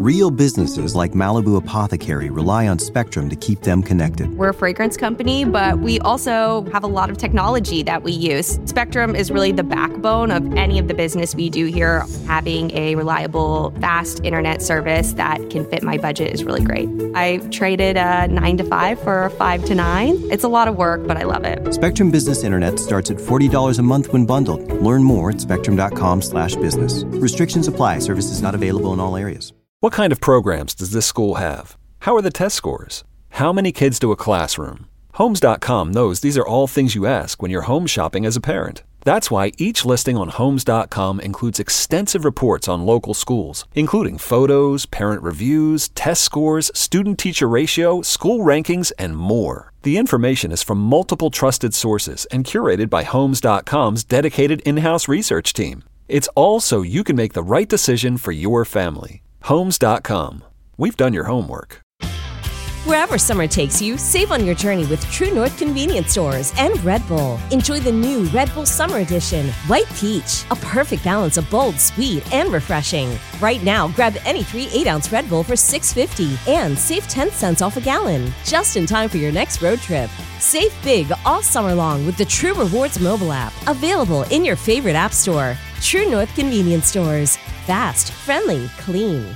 Real businesses like Malibu Apothecary rely on Spectrum to keep them connected. We're a fragrance company, but we also have a lot of technology that we use. Spectrum is really the backbone of any of the business we do here. Having a reliable, fast internet service that can fit my budget is really great. I traded a 9 to 5 for a 5 to 9. It's a lot of work, but I love it. Spectrum Business Internet starts at $40 a month when bundled. Learn more at spectrum.com/business. Restrictions apply. Services not available in all areas. What kind of programs does this school have? How are the test scores? How many kids do a classroom? Homes.com knows these are all things you ask when you're home shopping as a parent. That's why each listing on Homes.com includes extensive reports on local schools, including photos, parent reviews, test scores, student-teacher ratio, school rankings, and more. The information is from multiple trusted sources and curated by Homes.com's dedicated in-house research team. It's all so you can make the right decision for your family. Homes.com. We've done your homework. Wherever summer takes you, save on your journey with True North Convenience Stores and Red Bull. Enjoy the new Red Bull Summer Edition, White Peach, a perfect balance of bold, sweet, and refreshing. Right now, grab any 3 8-ounce Red Bull for $6.50 and save 10 cents off a gallon, just in time for your next road trip. Save big all summer long with the True Rewards mobile app, available in your favorite app store. True North Convenience Stores. Fast, friendly, clean.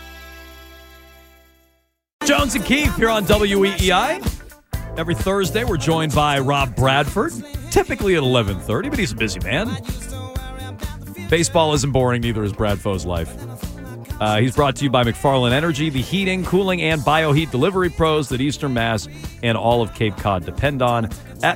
Jones and Keith here on WEEI. Every Thursday, we're joined by Rob Bradford, typically at 11:30, but he's a busy man. Baseball isn't boring, neither is Bradfo's life. He's brought to you by McFarland Energy, the heating, cooling, and bioheat delivery pros that Eastern Mass and all of Cape Cod depend on at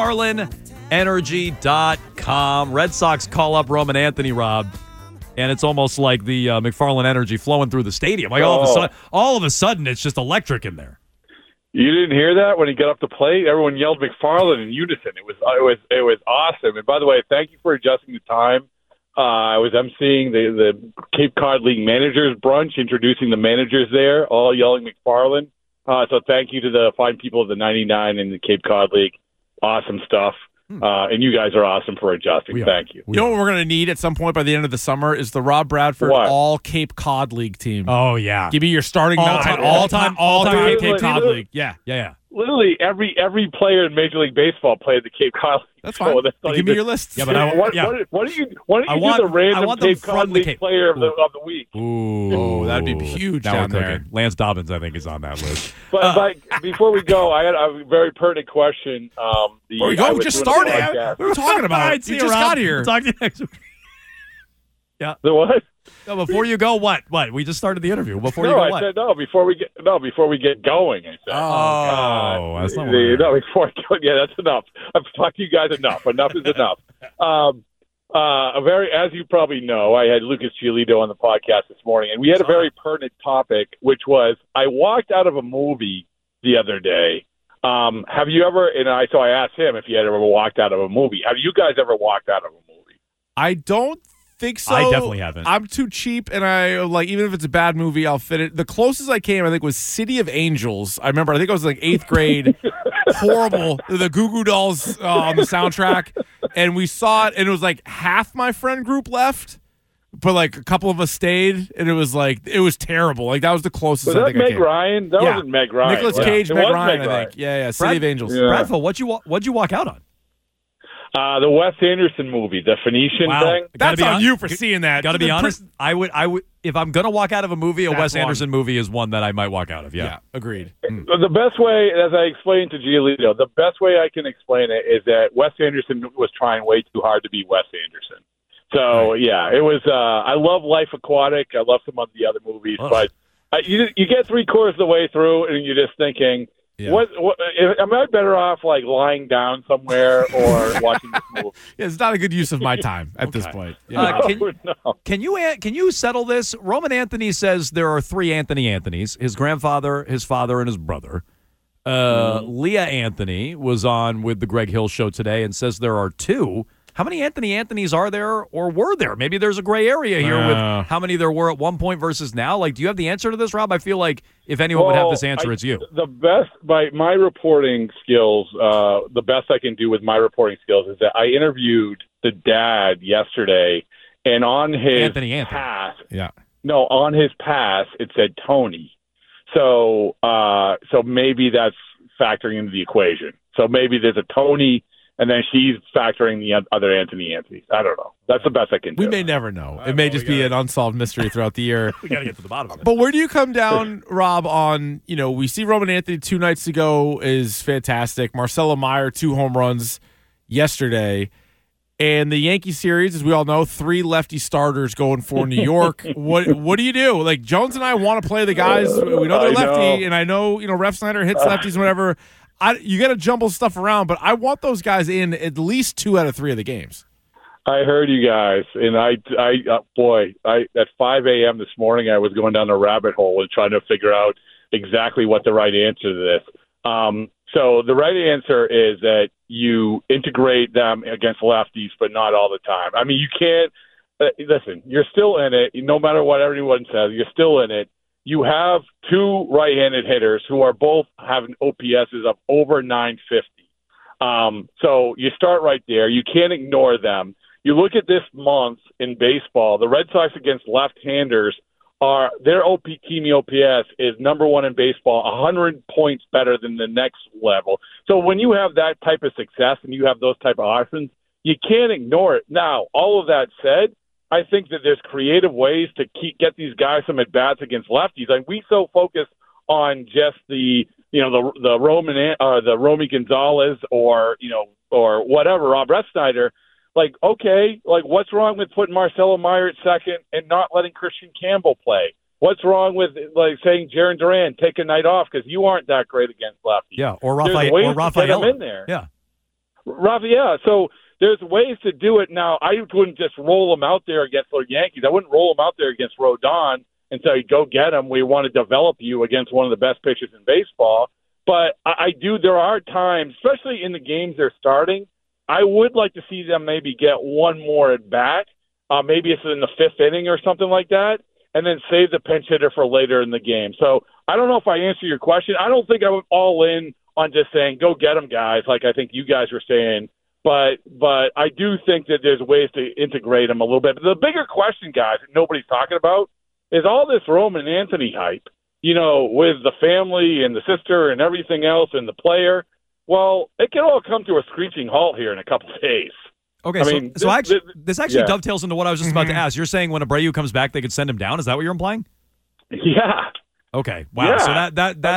McFarlandEnergy.com. Red Sox call up Roman Anthony, Rob. And it's almost like the McFarland Energy flowing through the stadium. Like all of a sudden, it's just electric in there. You didn't hear that when he got up to plate? Everyone yelled McFarland in unison. It was awesome. And by the way, thank you for adjusting the time. I was emceeing the Cape Cod League Managers Brunch, introducing the managers there, all yelling McFarland. So thank you to the fine people of the 99 and the Cape Cod League. Awesome stuff. And you guys are awesome for adjusting. Thank you. You know what we're going to need at some point by the end of the summer is the Rob Bradford All Cape Cod League team. Oh, yeah. Give me your starting all-time Cape Cod League. Yeah. Literally every player in Major League Baseball played the Cape Cod League. That's fine. So give me your list. Yeah, but why don't you do the random Cape Cod League player of the week? Ooh, that'd be huge down there. Lance Dobbins, I think, is on that list. But before we go, I had a very pertinent question. Before we go, we just started. We were talking about it. You just got here. Talk to you next week. Yeah. The what? No, before you go, what? We just started the interview. Before you go, what? I said no. Before we get going, I said. That's not before I go. Yeah, that's enough. I've talked to you guys enough. Enough is enough. As you probably know, I had Lucas Giolito on the podcast this morning, and we had a very pertinent topic, which was I walked out of a movie the other day. Have you ever? So I asked him if he had ever walked out of a movie. Have you guys ever walked out of a movie? I don't think so. I definitely haven't. I'm too cheap, and I even if it's a bad movie, I'll fit it. The closest I came, I think, was City of Angels. I remember. I think I was like 8th grade. Horrible. The Goo Goo Dolls on the soundtrack, and we saw it, and it was like half my friend group left, but like a couple of us stayed, and it was terrible. Like that was the closest. Was that Meg Ryan? That wasn't Meg Ryan. Nicolas Cage, Meg Ryan, I think. Yeah. City of Angels. Yeah. Bradford, what'd you walk out on? The Wes Anderson movie, the Phoenician thing. That's on you for seeing that. Got to be honest. I would. If I'm gonna walk out of a movie, a Wes Anderson movie is one that I might walk out of. Yeah, agreed. The best way, as I explained to Giolito, the best way I can explain it is that Wes Anderson was trying way too hard to be Wes Anderson. So it was. I love Life Aquatic. I love some of the other movies, but you get 3/4 of the way through, and you're just thinking. Yeah. What am I better off like lying down somewhere or watching this movie? It's not a good use of my time at this point. Can you settle this? Roman Anthony says there are 3 Anthonys: his grandfather, his father, and his brother. Leah Anthony was on with the Greg Hill Show today and says there are 2. How many Anthonys are there, or were there? Maybe there's a gray area here with how many there were at one point versus now. Like, do you have the answer to this, Rob? I feel like if anyone would have this answer, it's you. The best by my reporting skills, the best I can do with my reporting skills is that I interviewed the dad yesterday, and on his Anthony. path, No, on his pass it said Tony. So maybe that's factoring into the equation. So maybe there's a Tony, and then she's factoring the other Anthonys. I don't know. That's the best I can do. We may never know. It may just be an unsolved mystery throughout the year. We got to get to the bottom of it. But where do you come down, Rob, on, we see Roman Anthony 2 nights ago is fantastic. Marcelo Meyer, 2 home runs yesterday. And the Yankee series, as we all know, 3 lefty starters going for New York. What do you do? Like, Jones and I want to play the guys. We know they're lefty, and I know, Ref Snyder hits lefties and whatever. You got to jumble stuff around, but I want those guys in at least 2 out of 3 of the games. I heard you guys, and I at 5 a.m. this morning, I was going down the rabbit hole and trying to figure out exactly what the right answer to this. So the right answer is that you integrate them against lefties, but not all the time. I mean, you can't listen. You're still in it, no matter what everyone says. You're still in it. You have 2 right-handed hitters who are both having OPSs of over 950. So you start right there. You can't ignore them. You look at this month in baseball, the Red Sox against left-handers their team OPS is number 1 in baseball, 100 points better than the next level. So when you have that type of success and you have those type of options, you can't ignore it. Now, all of that said, I think that there's creative ways to get these guys some at bats against lefties. Like, we so focus on just the Romy Gonzalez or whatever, Rob Refsnyder. Like, okay, like, what's wrong with putting Marcelo Meyer at second and not letting Christian Campbell play? What's wrong with, like, saying Jarren Duran, take a night off because you aren't that great against lefties? Yeah, or Rafael. In there. Yeah. Rafael. So there's ways to do it. Now, I wouldn't just roll them out there against the Yankees. I wouldn't roll them out there against Rodon and say, go get him. We want to develop you against one of the best pitchers in baseball. But there are times, especially in the games they're starting, I would like to see them maybe get one more at bat. Maybe it's in the 5th inning or something like that, and then save the pinch hitter for later in the game. So I don't know if I answer your question. I don't think I would all in on just saying, go get them, guys, like I think you guys were saying. But I do think that there's ways to integrate them a little bit. But the bigger question, guys, that nobody's talking about is all this Roman Anthony hype, with the family and the sister and everything else and the player. Well, it can all come to a screeching halt here in a couple of days. Okay, this actually dovetails into what I was just about to ask. You're saying when Abreu comes back, they could send him down? Is that what you're implying? Yeah. Okay. Wow. Yeah. So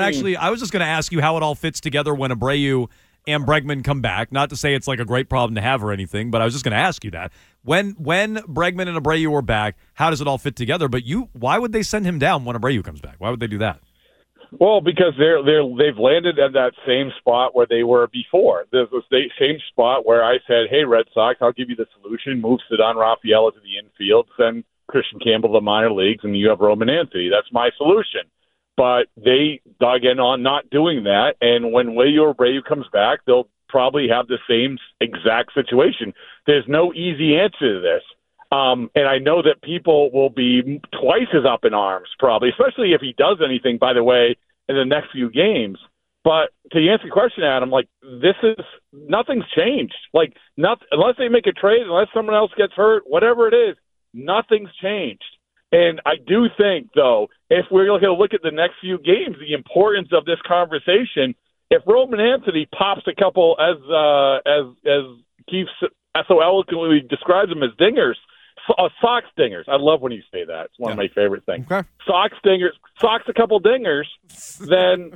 I was just going to ask you how it all fits together when Abreu and Bregman come back. Not to say it's like a great problem to have or anything, but I was just going to ask you that. When Bregman and Abreu are back, how does it all fit together? But why would they send him down when Abreu comes back? Why would they do that? Well, because they've landed at that same spot where they were before. There's the same spot where I said, hey, Red Sox, I'll give you the solution. Move Ceddanne Rafaela to the infield, send Christian Campbell to the minor leagues, and you have Roman Anthony. That's my solution. But they dug in on not doing that, and when Wilyer Abreu comes back, they'll probably have the same exact situation. There's no easy answer to this. And I know that people will be twice as up in arms, probably, especially if he does anything, by the way, in the next few games. But to answer your question, Adam, nothing's changed. Unless they make a trade, unless someone else gets hurt, whatever it is, nothing's changed. And I do think, though, if we're going to look at the next few games, the importance of this conversation, if Roman Anthony pops a couple, as Keith so eloquently describes them as dingers, Sox dingers. I love when you say that. It's one of my favorite things. Okay. Sox a couple dingers, then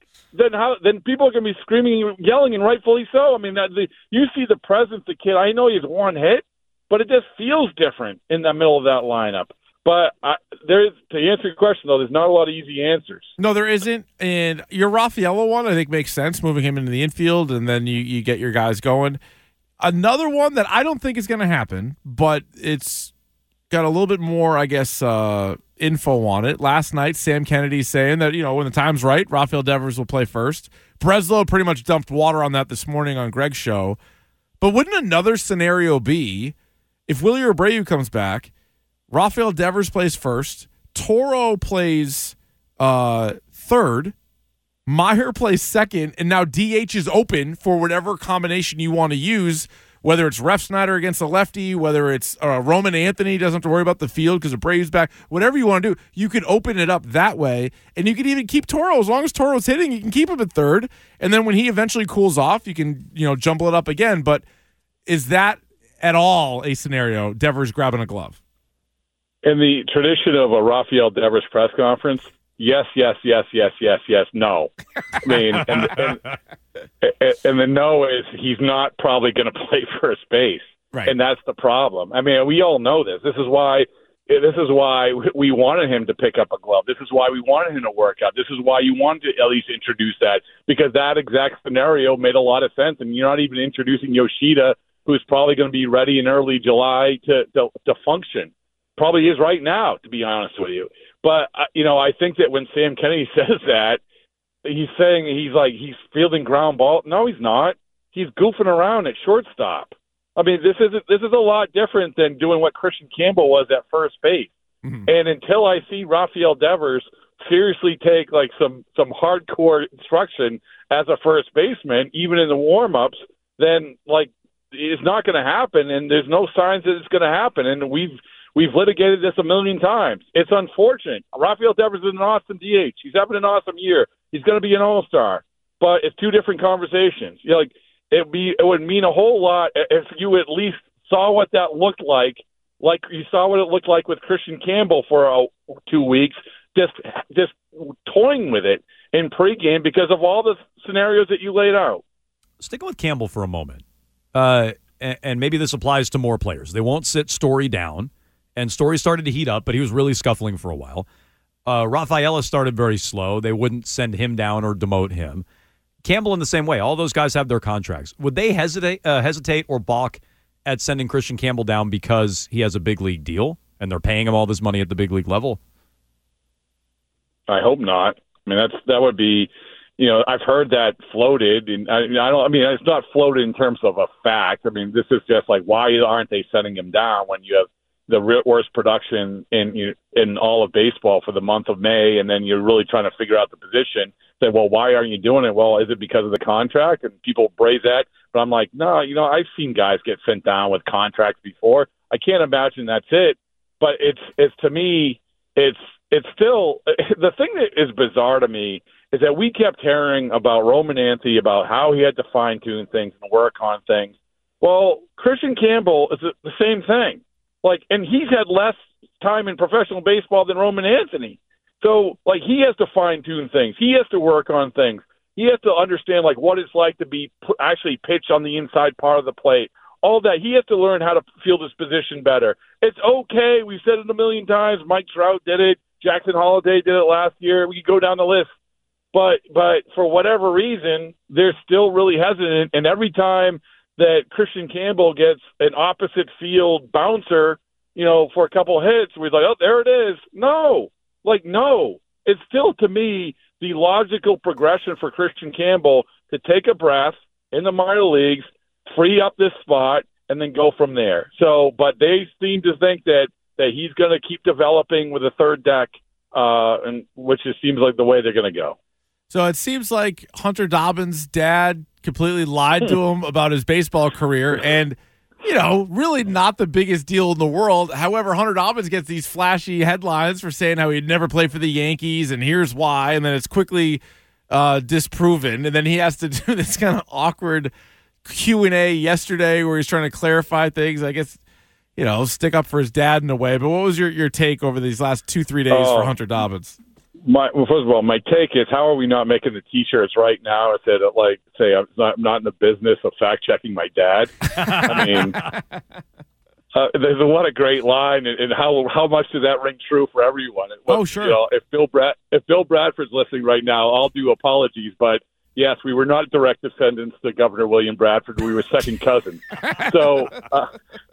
people are going to be screaming and yelling, and rightfully so. I mean, you see the presence of the kid. I know he's one hit, but it just feels different in the middle of that lineup. But to answer your question, though, there's not a lot of easy answers. No, there isn't. And your Rafaela one, I think, makes sense, moving him into the infield, and then you get your guys going. Another one that I don't think is going to happen, but it's got a little bit more, I guess, info on it. Last night, Sam Kennedy saying that, when the time's right, Rafael Devers will play first. Breslow pretty much dumped water on that this morning on Greg's show. But wouldn't another scenario be if Wilyer Abreu comes back, Rafael Devers plays first, Toro plays third, Meyer plays second, and now DH is open for whatever combination you want to use. whether it's Ref Snyder against the lefty, whether it's Roman Anthony doesn't have to worry about the field because the Braves back, whatever you want to do, you can open it up that way, and you can even keep Toro. As long as Toro's hitting, you can keep him at third, and then when he eventually cools off, you can jumble it up again. But is that at all a scenario, Devers grabbing a glove? In the tradition of a Rafael Devers press conference, yes, no. I mean, and the no is he's not probably going to play first base, right? And that's the problem. I mean, we all know this. This is why we wanted him to pick up a glove. This is why we wanted him to work out. This is why you wanted to at least introduce that, because that exact scenario made a lot of sense. And you're not even introducing Yoshida, who's probably going to be ready in early July to function. Probably is right now, to be honest with you. But, I think that when Sam Kennedy says that, he's saying he's fielding ground ball. No, he's not. He's goofing around at shortstop. I mean, this is a lot different than doing what Christian Campbell was at first base. Mm-hmm. And until I see Rafael Devers seriously take like some hardcore instruction as a first baseman, even in the warm-ups, then like it's not going to happen, and there's no signs that it's going to happen. And we've litigated this a million times. It's unfortunate. Rafael Devers is an awesome DH. He's having an awesome year. He's going to be an all-star. But it's two different conversations. It would mean a whole lot if you at least saw what that looked like you saw what it looked like with Christian Campbell for 2 weeks, just toying with it in pregame because of all the scenarios that you laid out. Sticking with Campbell for a moment, and maybe this applies to more players. They won't sit Story down. And Story started to heat up, but he was really scuffling for a while. Rafaela started very slow. They wouldn't send him down or demote him. Campbell in the same way. All those guys have their contracts. Would they hesitate or balk at sending Christian Campbell down because he has a big league deal and they're paying him all this money at the big league level? I hope not. I mean, that would be, I've heard that floated, and it's not floated in terms of a fact. I mean, this is just like, why aren't they sending him down when you have the worst production in all of baseball for the month of May, and then you're really trying to figure out the position? Say, well, why aren't you doing it? Well, is it because of the contract? And people braze that. But I'm like, no, I've seen guys get sent down with contracts before. I can't imagine that's it. But it's to me, it's still the thing that is bizarre to me is that we kept hearing about Roman Anthony, about how he had to fine tune things and work on things. Well, Christian Campbell is the same thing. And he's had less time in professional baseball than Roman Anthony. So, he has to fine-tune things. He has to work on things. He has to understand, what it's like to be actually pitch on the inside part of the plate. All that. He has to learn how to field his position better. It's okay. We've said it a million times. Mike Trout did it. Jackson Holliday did it last year. We could go down the list. But for whatever reason, they're still really hesitant. And every time that Christian Campbell gets an opposite field bouncer, for a couple hits, we're like, oh, there it is. No. No. It's still, to me, the logical progression for Christian Campbell to take a breath in the minor leagues, free up this spot, and then go from there. So, but they seem to think that he's going to keep developing with a third deck, and which just seems like the way they're going to go. So it seems like Hunter Dobbins' dad completely lied to him about his baseball career, and really not the biggest deal in the world. However, Hunter Dobbins gets these flashy headlines for saying how he'd never play for the Yankees, and here's why, and then it's quickly disproven, and then he has to do this kind of awkward Q&A yesterday where he's trying to clarify things. I guess, stick up for his dad in a way. But what was your take over these last 2-3 days for Hunter Dobbins? First of all, my take is, how are we not making the T-shirts right now that say I'm not in the business of fact checking my dad? I mean, there's what a great line, and how much does that ring true for everyone? Sure. If Bill Bradford's listening right now, I'll do apologies, but yes, we were not direct descendants to Governor William Bradford. We were second cousins. I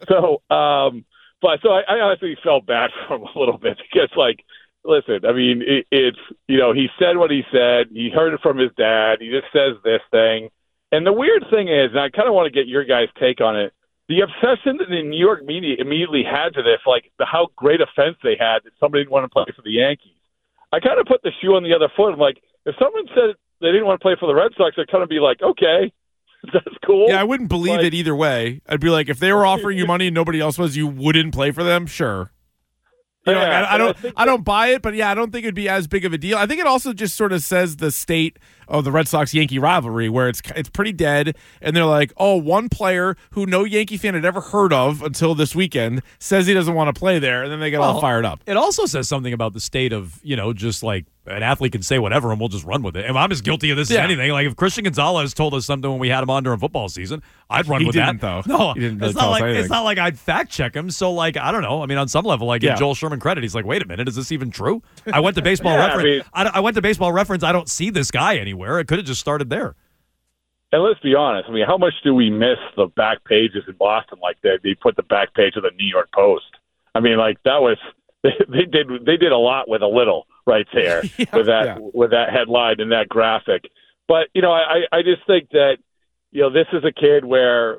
honestly felt bad for him a little bit because listen, I mean, it's he said what he said. He heard it from his dad. He just says this thing. And the weird thing is, and I kind of want to get your guys' take on it, the obsession that the New York media immediately had to this, how great offense they had that somebody didn't want to play for the Yankees. I kind of put the shoe on the other foot. I'm like, if someone said they didn't want to play for the Red Sox, I'd kind of be like, okay, That's cool. Yeah, I wouldn't believe it either way. I'd be like, if they were offering you money and nobody else was, you wouldn't play for them? Sure. You know, Yeah, I don't buy it, but yeah, I don't think it'd be as big of a deal. I think it also just sort of says the state of the Red Sox-Yankee rivalry, where it's pretty dead, and they're like, oh, one player who no Yankee fan had ever heard of until this weekend says he doesn't want to play there, and then they get all fired up. It also says something about the state of, just like an athlete can say whatever and we'll just run with it. And I'm as guilty of this as anything. Like if Christian Gonzalez told us something when we had him on during football season, I'd run with that. Though. No, he didn't it's not like I'd fact check him. So like, I don't know. I mean, on some level, I give Joel Sherman credit. He's like, wait a minute, is this even true? I went to Baseball Reference. I went to Baseball Reference. I don't see this guy anywhere. It could have just started there. And let's be honest. I mean, how much do we miss the back pages in Boston? Like they put the back page of the New York Post. I mean, like that was they did a lot with a little right there with that headline and that graphic. But I just think that this is a kid where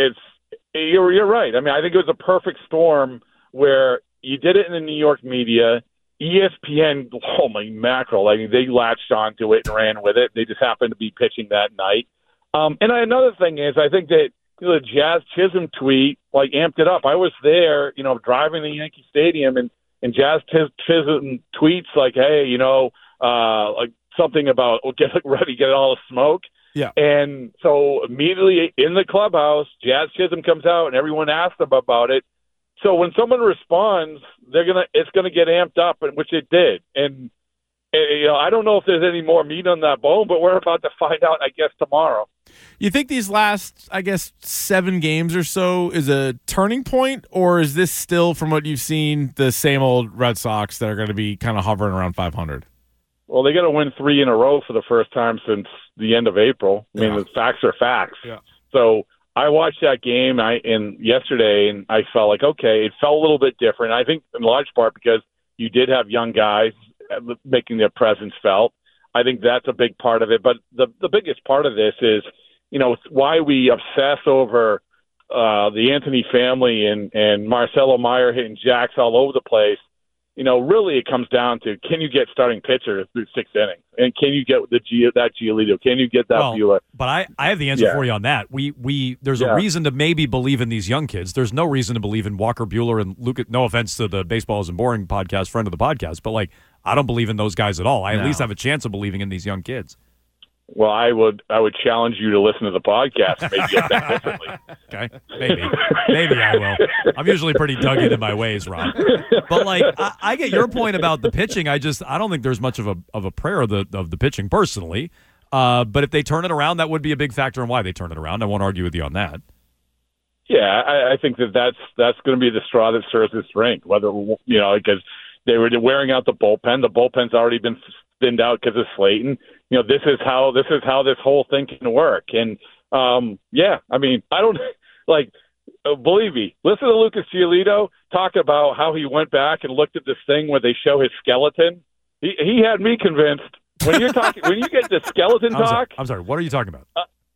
you're right. I mean, I think it was a perfect storm where you did it in the New York media. ESPN, holy mackerel, I mean, they latched onto it and ran with it. They just happened to be pitching that night. Another thing is, I think that the Jazz Chisholm tweet amped it up. I was there, driving to Yankee Stadium, and Jazz Chisholm tweets like, "Hey, like something about get ready, get all the smoke." Yeah. And so immediately in the clubhouse, Jazz Chisholm comes out, and everyone asks them about it. So when someone responds, it's gonna get amped up, which it did. And I don't know if there's any more meat on that bone, but we're about to find out, I guess, tomorrow. You think these last, 7 games or so is a turning point, or is this still, from what you've seen, the same old Red Sox that are going to be kind of hovering around 500? Well, they got to win 3 in a row for the first time since the end of April. I mean, the facts are facts. Yeah. So I watched that game yesterday, and I felt like, okay, it felt a little bit different. I think in large part because you did have young guys making their presence felt. I think that's a big part of it. But the biggest part of this is, why we obsess over the Anthony family and Marcelo Meyer hitting jacks all over the place. Really it comes down to, can you get starting pitchers through 6 innings? And can you get that Giolito? Can you get that Buehler? But I have the answer for you on that. There's a reason to maybe believe in these young kids. There's no reason to believe in Walker Buehler and Luka. No offense to the Baseball Isn't Boring podcast, friend of the podcast, but I don't believe in those guys at all. I at least have a chance of believing in these young kids. Well, I would challenge you to listen to the podcast. Maybe you'll think differently. Okay, maybe I will. I'm usually pretty dug into my ways, Rob. But I get your point about the pitching. I don't think there's much of a prayer of the pitching personally. But if they turn it around, that would be a big factor in why they turn it around. I won't argue with you on that. Yeah, I think that's going to be the straw that stirs the drink. Whether because they were wearing out the bullpen. The bullpen's already been thinned out because of Slayton. This is how this whole thing can work. And I mean, I don't believe me. Listen to Lucas Giolito talk about how he went back and looked at this thing where they show his skeleton. He had me convinced. When you're talking, when you get the skeleton talk. I'm sorry. What are you talking about?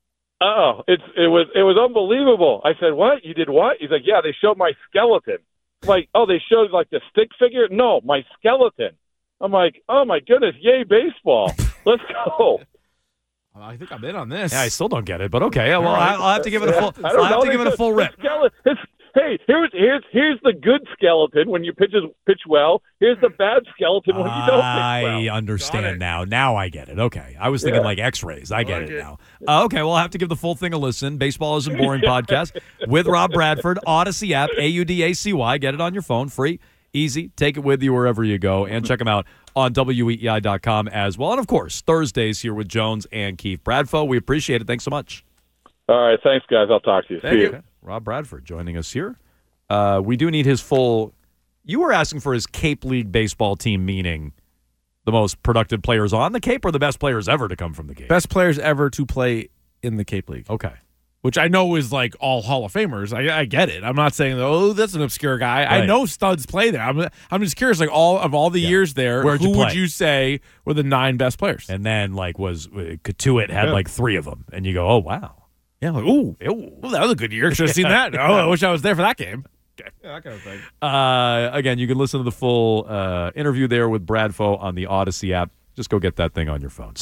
It was unbelievable. I said, "What? You did what?" He's like, "Yeah, they showed my skeleton." I'm like, "Oh, they showed the stick figure?" No, my skeleton. I'm like, "Oh my goodness, yay baseball! Let's go." I think I'm in on this. Yeah, I still don't get it, but okay. Well, I'll have to give it a full. I'll have to give it a full rip. Hey, here's the good skeleton when you pitch well. Here's the bad skeleton when you don't pitch well. I understand now. Now I get it. Okay, I was thinking X-rays. I get it now. Okay, well, I'll have to give the full thing a listen. Baseball Isn't Boring podcast with Rob Bradford, Odyssey app, AUDACY. Get it on your phone, free. Easy. Take it with you wherever you go, and check them out on WEEI.com as well. And, of course, Thursdays here with Jones and Keith. Bradfo, we appreciate it. Thanks so much. All right. Thanks, guys. I'll talk to you. See you. Okay. Rob Bradford joining us here. We do need his full – you were asking for his Cape League baseball team, meaning the most productive players on the Cape or the best players ever to come from the Cape? Best players ever to play in the Cape League. Okay. Which I know is all Hall of Famers. I get it. I'm not saying, that's an obscure guy. Right. I know studs play there. I'm just curious, all the years there, who would you say were the 9 best players? And then was Katuit had 3 of them, and you go, oh wow, yeah, ooh, that was a good year. Should have seen that. Oh, I wish I was there for that game. Okay. Yeah, that kind of thing. Again, you can listen to the full interview there with Bradfo on the Odyssey app. Just go get that thing on your phone.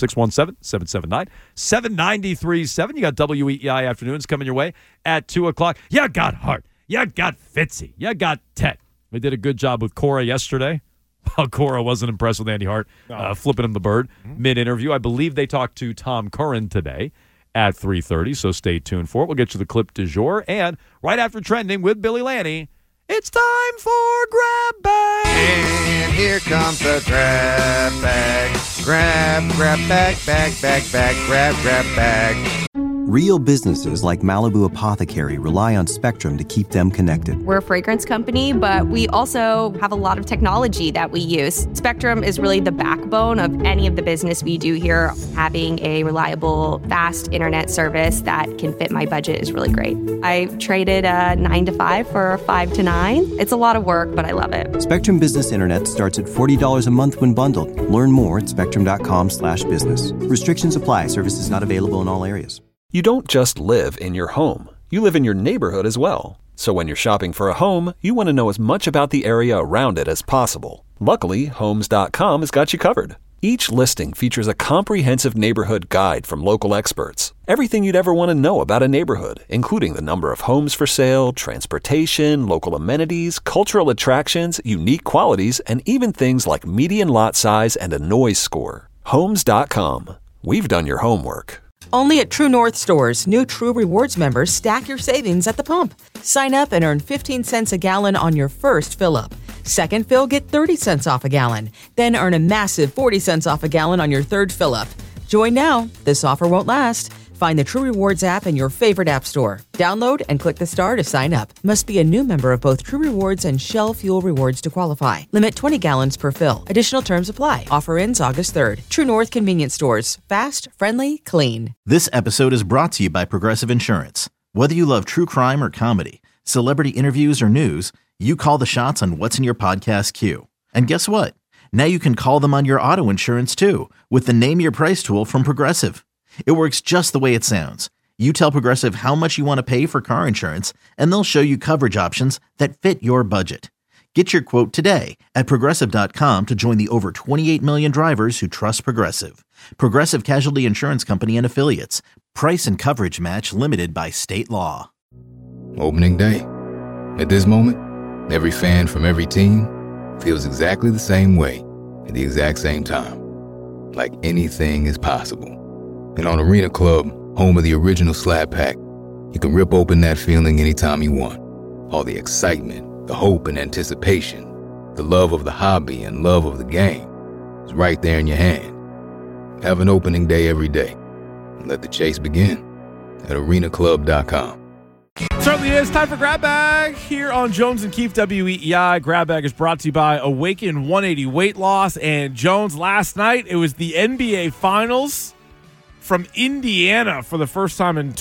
617-779-7937. You got WEEI Afternoons coming your way at 2 o'clock. You got Hart. You got Fitzy. You got Ted. We did a good job with Cora yesterday. Well, Cora wasn't impressed with Andy Hart flipping him the bird mid-interview. I believe they talked to Tom Curran today at 3:30, so stay tuned for it. We'll get you the clip du jour. And right after Trending with Billy Lanny, it's time for Grab Bag. And here comes the grab bag. Grab bag, bag, grab bag. Real businesses like Malibu Apothecary rely on Spectrum to keep them connected. We're a fragrance company, but we also have a lot of technology that we use. Spectrum is really the backbone of any of the business we do here. Having a reliable, fast internet service that can fit my budget is really great. I traded a 9 to 5 for a 5 to 9. It's a lot of work, but I love it. Spectrum Business Internet starts at $40 a month when bundled. Learn more at spectrum.com/business. Restrictions apply. Services not available in all areas. You don't just live in your home. You live in your neighborhood as well. So when you're shopping for a home, you want to know as much about the area around it as possible. Luckily, Homes.com has got you covered. Each listing features a comprehensive neighborhood guide from local experts. Everything you'd ever want to know about a neighborhood, including the number of homes for sale, transportation, local amenities, cultural attractions, unique qualities, and even things like median lot size and a noise score. Homes.com. We've done your homework. Only at True North stores, new True Rewards members stack your savings at the pump. Sign up and earn 15 cents a gallon on your first fill-up. Second fill, get 30 cents off a gallon. Then earn a massive 40 cents off a gallon on your third fill-up. Join now. This offer won't last. Find the True Rewards app in your favorite app store. Download and click the star to sign up. Must be a new member of both True Rewards and Shell Fuel Rewards to qualify. Limit 20 gallons per fill. Additional terms apply. Offer ends August 3rd. True North Convenience Stores. Fast, friendly, clean. This episode is brought to you by Progressive Insurance. Whether you love true crime or comedy, celebrity interviews or news, you call the shots on what's in your podcast queue. And guess what? Now you can call them on your auto insurance too with the Name Your Price tool from Progressive. It works just the way it sounds. You tell Progressive how much you want to pay for car insurance, and they'll show you coverage options that fit your budget. Get your quote today at Progressive.com to join the over 28 million drivers who trust Progressive. Progressive Casualty Insurance Company and Affiliates. Price and coverage match limited by state law. Opening day. At this moment, every fan from every team feels exactly the same way at the exact same time. Like anything is possible. And on Arena Club, home of the original Slab Pack, you can rip open that feeling anytime you want. All the excitement, the hope and anticipation, the love of the hobby and love of the game is right there in your hand. Have an opening day every day. And let the chase begin at arenaclub.com. Certainly is. Time for Grab Bag here on Jones and Keefe WEEI. Grab Bag is brought to you by Awaken 180 Weight Loss. And Jones, last night, it was the NBA Finals from Indiana for the first time in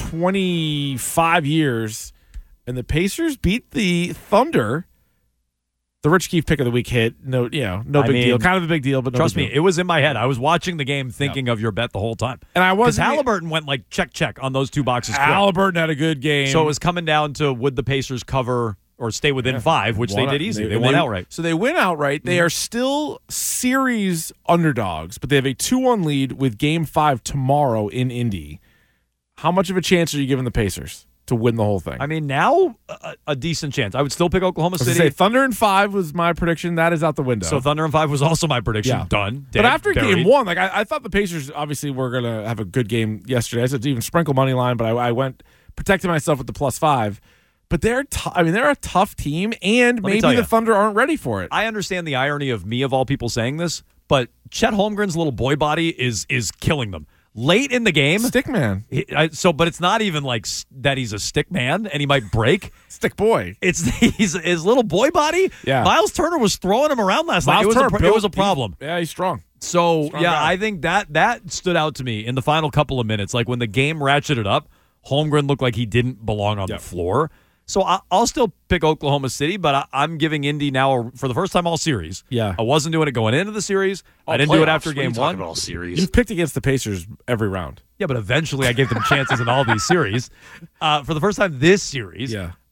25 years. And the Pacers beat the Thunder. The Rich Keefe pick of the week hit. No big deal. Kind of a big deal, but trust me, it was in my head. I was watching the game thinking of your bet the whole time. And I was. Because Halliburton went like check on those two boxes. Halliburton had a good game. So it was coming down to would the Pacers cover or stay within 5, which they did easy. They won outright. So they win outright. They are still series underdogs, but they have a 2-1 lead with Game 5 tomorrow in Indy. How much of a chance are you giving the Pacers to win the whole thing? I mean, now a decent chance. I would still pick Oklahoma City. Say Thunder in 5 was my prediction. That is out the window. So Thunder in 5 was also my prediction. Yeah. Done. But after Game 1, like I thought the Pacers obviously were going to have a good game yesterday. I said even sprinkle money line, but I went protecting myself with the +5. But they're a tough team, and maybe the Thunder aren't ready for it. I understand the irony of me, of all people, saying this, but Chet Holmgren's little boy body is killing them. Late in the game, stick man. But it's not even like that he's a stick man and he might break. Stick boy. He's his little boy body. Yeah. Miles Turner was throwing him around last night. It was a problem. He's strong. So strong guy. I think that stood out to me in the final couple of minutes. Like when the game ratcheted up, Holmgren looked like he didn't belong on the floor. So I'll still pick Oklahoma City, but I'm giving Indy now for the first time all series. Yeah. I wasn't doing it going into the series. I didn't do it after Game 1. All series. You've picked against the Pacers every round. Yeah, but eventually I gave them chances in all these series. For the first time this series,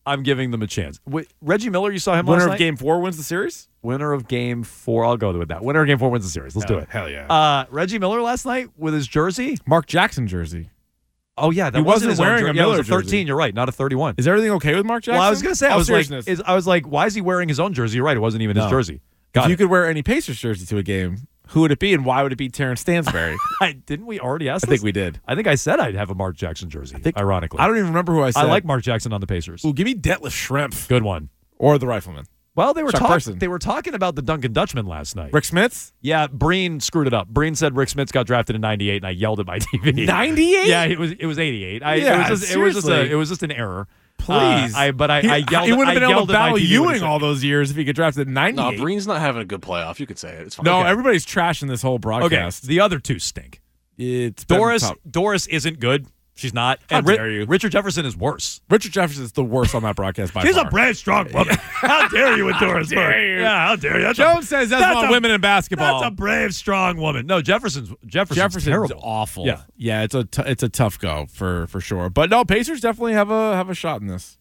I'm giving them a chance. Reggie Miller, you saw him Winner last of night? Game 4 wins the series? Winner of Game 4. I'll go with that. Winner of Game 4 wins the series. Let's do it. Hell yeah. Reggie Miller last night with his jersey. Mark Jackson jersey. Oh, yeah. That He wasn't his own wearing a jersey. Yeah, it was Miller 13. jersey. You're right. Not a 31. Is everything okay with Mark Jackson? Well, I was going to say, All I seriousness. was like, why is he wearing his own jersey? You're right. It wasn't even his No. jersey. If you could wear any Pacers jersey to a game, who would it be and why would it be Terrence Stansberry? Didn't we already ask I think we did. I think I said I'd have a Mark Jackson jersey, ironically. I don't even remember who I said. I like Mark Jackson on the Pacers. Ooh, give me Detlef Schrempf. Good one. Or the Rifleman. Well, they were Chuck Person. They were talking about the Duncan Dutchman last night. Rick Smits? Yeah, Breen screwed it up. Breen said Rick Smits got drafted in '98, and I yelled at my TV. 98? Yeah, it was '88. It was just an error. Please. I yelled. He would have been able yelled to at my battle TV Ewing all those years if he get drafted in 98. No, Breen's not having a good playoff. You could say it. It's fine. No, Okay. everybody's trashing this whole broadcast. Okay, the other two stink. It's been Doris tough. isn't good. She's not. How And dare you. Richard Jefferson is worse. Richard Jefferson is the worst on that broadcast by She's far. a brave, strong woman. How dare you with Doris Burke? Yeah, how dare you? Jones says that's about women in basketball. That's a brave, strong woman. No, Jefferson's terrible. awful. Yeah. It's a tough go for sure. But no, Pacers definitely have a shot in this.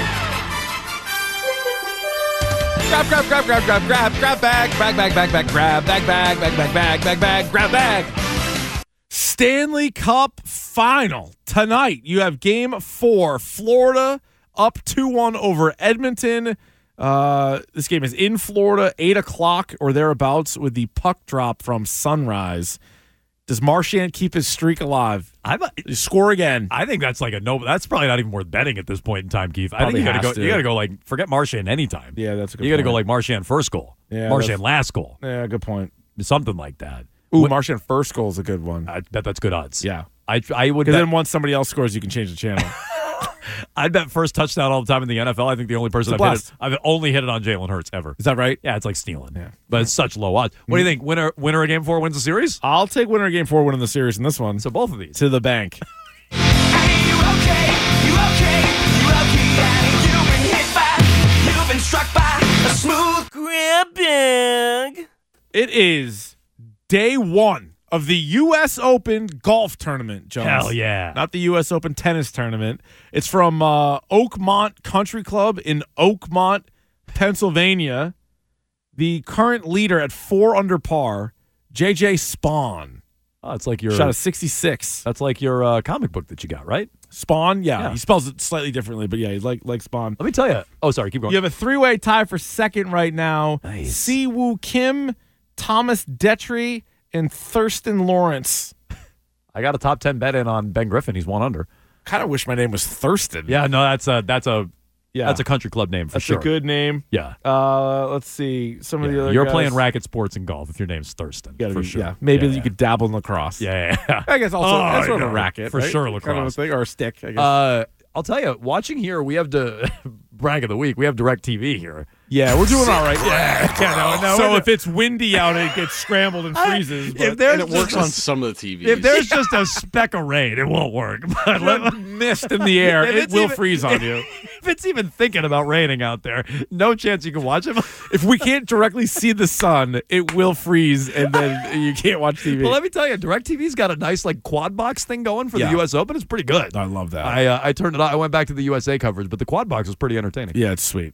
Grab bag. Stanley Cup final tonight. You have Game 4. Florida up 2-1 over Edmonton. This game is in Florida, 8 o'clock or thereabouts with the puck drop from Sunrise. Does Marchand keep his streak alive? Score again. I think that's like that's probably not even worth betting at this point in time, Keith. I think Probably you got has to to. You got to go like forget Marchand anytime. Yeah, that's a good You got to go point. like Marchand first goal. Yeah, Marchand that's- last goal. Yeah, good point. Something like that. Ooh, Marchand first goal is a good one. I bet that's good odds. Yeah. I would Because bet, then once somebody else scores, you can change the channel. I'd bet first touchdown all the time in the NFL. I think the only person I've only hit it on Jalen Hurts ever. Is that right? Yeah, it's like stealing. Yeah. But it's such low odds. What do you think? Winner of Game 4 wins the series? I'll take winner of Game 4 winning the series in this one. So both of these. To the bank. It is day 1 of the U.S. Open golf tournament, Jones. Hell yeah. Not the U.S. Open tennis tournament. It's from Oakmont Country Club in Oakmont, Pennsylvania. The current leader at 4 under par, J.J. Spawn. Oh, it's like your shot a 66. That's like your comic book that you got, right? Spawn, yeah. Yeah. He spells it slightly differently, but yeah, he's like Spawn. Let me tell you. Oh, sorry, keep going. You have a 3-way tie for second right now. Nice. Siwoo Kim, Thomas Detry, and Thurston Lawrence. I got a top 10 bet in on Ben Griffin. He's 1 under. Kind of wish my name was Thurston. Yeah, no, that's a country club name for That's sure. a good name. Yeah. Let's see. Some of the other You're guys. playing racket sports and golf if your name's Thurston. for sure. Yeah. Maybe Yeah, you could dabble in lacrosse. Yeah. I guess also that's sort of a no, racket. for right? sure, Kind of a lacrosse. thing, or a stick, I guess. I'll tell you, watching here, we have to brag of the week. We have DirecTV here. Yeah, we're doing all right. No, So if it's windy out, it gets scrambled and freezes. if But there's And it works just a- on some of the TVs. If there's just a speck of rain, it won't work. But mist in the air, If it it's will even- freeze on you. if it's even thinking about raining out there, no chance you can watch it. If we can't directly see the sun, it will freeze, and then you can't watch TV. Well, let me tell you, DirecTV's got a nice like quad box thing going for Yeah. the U.S. Open. It's pretty good. I love that. I turned it on. I went back to the USA coverage, but the quad box was pretty entertaining. Yeah, it's sweet.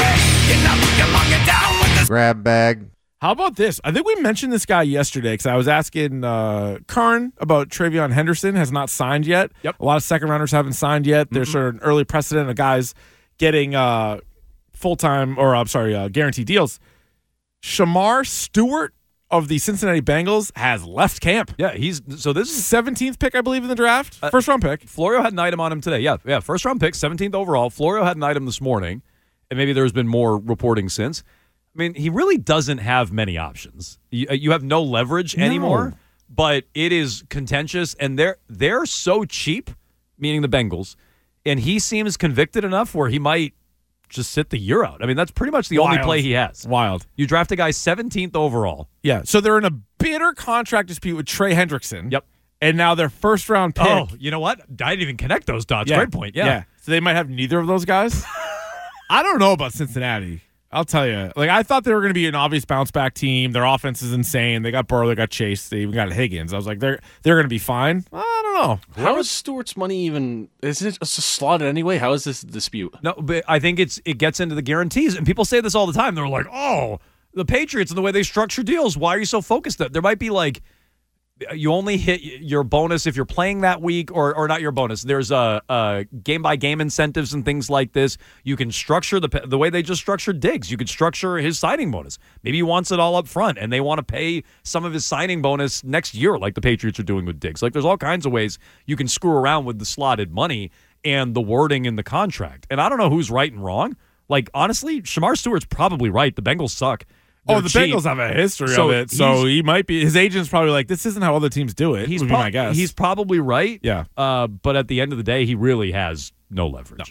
Grab bag. How about this? I think we mentioned this guy yesterday because I was asking Kern about Travion Henderson. Has not signed yet. Yep. A lot of second rounders haven't signed yet. There's sort of an early precedent of guys getting full-time or guaranteed deals. Shamar Stewart of the Cincinnati Bengals has left camp. Yeah, this is 17th pick, I believe, in the draft. First round pick. Florio had an item on him today. Yeah, first round pick, 17th overall. Florio had an item this morning, and maybe there's been more reporting since. I mean, he really doesn't have many options. You have no leverage anymore, but it is contentious, and they're so cheap, meaning the Bengals, and he seems convicted enough where he might just sit the year out. I mean, that's pretty much the only play he has. Wild. You draft a guy 17th overall. Yeah, so they're in a bitter contract dispute with Trey Hendrickson. Yep. And now their first round pick. Oh, you know what? I didn't even connect those dots. Yeah. Great point. Yeah. So they might have neither of those guys. I don't know about Cincinnati. I'll tell you. Like, I thought they were going to be an obvious bounce back team. Their offense is insane. They got Burrow, they got Chase, they even got Higgins. I was like, they're going to be fine. I don't know. How is Stewart's money even? Is it just slotted anyway? How is this a dispute? No, but I think it gets into the guarantees, and people say this all the time. They're like, "Oh, the Patriots and the way they structure deals. Why are you so focused?" There might be like, you only hit your bonus if you're playing that week, or not your bonus. There's a game by game incentives and things like this. You can structure the way they just structured Diggs. You could structure his signing bonus. Maybe he wants it all up front, and they want to pay some of his signing bonus next year, like the Patriots are doing with Diggs. Like, there's all kinds of ways you can screw around with the slotted money and the wording in the contract. And I don't know who's right and wrong. Like, honestly, Shamar Stewart's probably right. The Bengals suck. The Bengals have a history of it, so he might be. His agent's probably like, "This isn't how other teams do it." Would be my guess. He's probably right. Yeah. But at the end of the day, he really has no leverage.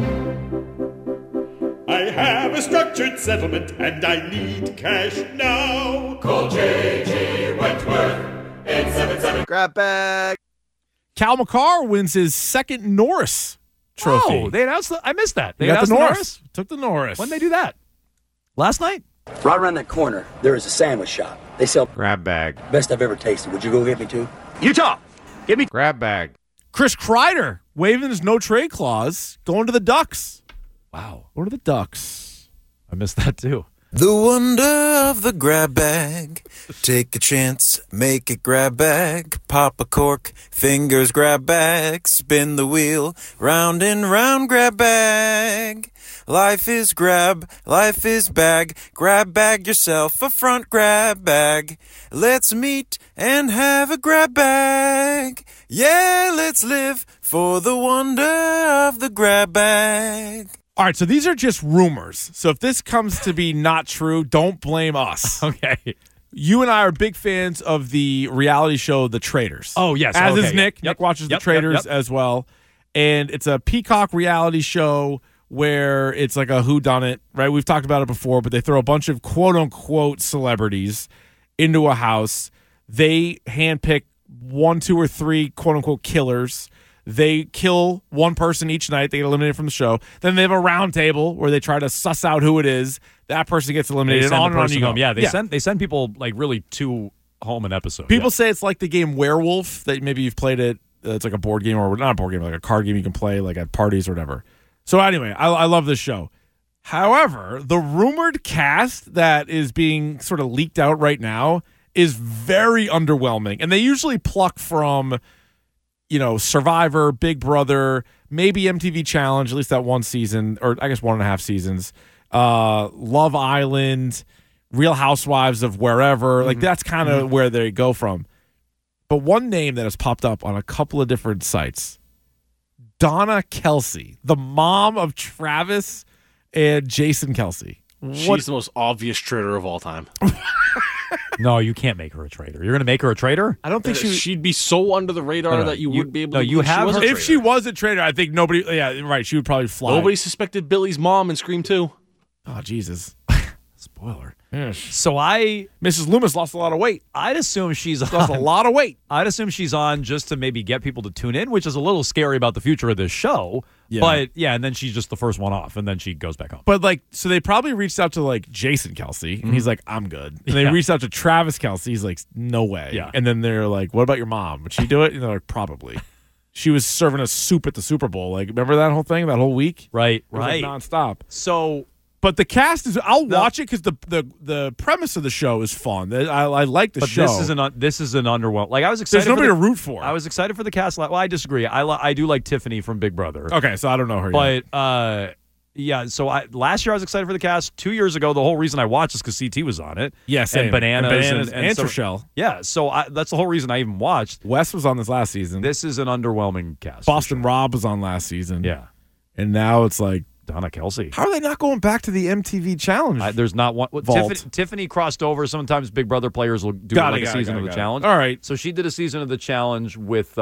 I have a structured settlement and I need cash now. Call J.G. Wentworth 877. Grab bag. Cal McCarr wins his second Norris trophy. Oh, they announced I missed that. They got announced the Norris. Took the Norris. When did they do that? Last night? Right around that corner, there is a sandwich shop. They sell Grab bag. best I've ever tasted. Would you go get me two? Utah. Give me grab bag. Chris Kreider waiving his no trade clause, going to the Ducks. Wow. Going to the Ducks. I missed that too. The wonder of the grab bag. Take a chance, make it grab bag. Pop a cork, fingers grab bag. Spin the wheel, round and round grab bag. Life is grab, life is bag. Grab bag yourself a front grab bag. Let's meet and have a grab bag. Yeah, let's live for the wonder of the grab bag. All right, so these are just rumors. So if this comes to be not true, don't blame us. Okay. You and I are big fans of the reality show The Traitors. Oh, yes. As okay, is Nick. Yep. Nick watches Yep. The Traitors Yep. as well. And it's a Peacock reality show where it's like a whodunit, right? We've talked about it before, but they throw a bunch of quote-unquote celebrities into a house. They handpick 1, 2, or 3 quote-unquote killers. They kill one person each night. They get eliminated from the show. Then they have a round table where they try to suss out who it is. That person gets eliminated. They send on the and on person you go. home. Yeah, they send people like really to home an episode. People say it's like the game Werewolf that maybe you've played it. It's like a board game, or not a board game, like a card game you can play like at parties or whatever. So anyway, I love this show. However, the rumored cast that is being sort of leaked out right now is very underwhelming. And they usually pluck from, Survivor, Big Brother, maybe MTV Challenge, at least that one season, or I guess 1.5 seasons, Love Island, Real Housewives of wherever. Like, that's kind of where they go from. But one name that has popped up on a couple of different sites, Donna Kelsey, the mom of Travis and Jason Kelsey. She's the most obvious traitor of all time. No, you can't make her a traitor. You're going to make her a traitor? I don't think she'd be so under the radar that you wouldn't be able to. You have her. If she was a traitor, I think nobody. Yeah, right. She would probably fly. Nobody suspected Billy's mom in Scream 2. Oh, Jesus. Spoiler. Yes. So Mrs. Loomis lost a lot of weight. I'd assume she's lost a lot of weight. I'd assume she's on just to maybe get people to tune in, which is a little scary about the future of this show. Yeah. But yeah, and then she's just the first one off, and then she goes back home. But so they probably reached out to Jason Kelsey, and he's like, "I'm good." And they reached out to Travis Kelsey. He's like, "No way." Yeah. And then they're like, "What about your mom? Would she do it?" And they're like, "Probably." She was serving us soup at the Super Bowl. Like, remember that whole thing, that whole week? Right. It was nonstop. So. But the cast is. I'll watch it because the premise of the show is fun. I like the show. But this is an underwhelming. Like, I was excited. There's nobody to root for. I was excited for the cast. Well, I disagree. I do like Tiffany from Big Brother. Okay, so I don't know her yet. But yeah. So last year I was excited for the cast. 2 years ago, the whole reason I watched is because CT was on it. Yes, and Bananas and Trishelle. Yeah. So that's the whole reason I even watched. Wes was on this last season. This is an underwhelming cast. Boston Rob was on last season. Yeah. And now it's like Donna Kelsey. How are they not going back to the MTV Challenge? There's not one. Vault. Tiffany crossed over. Sometimes Big Brother players will do a season of the challenge. All right. So she did a season of the challenge with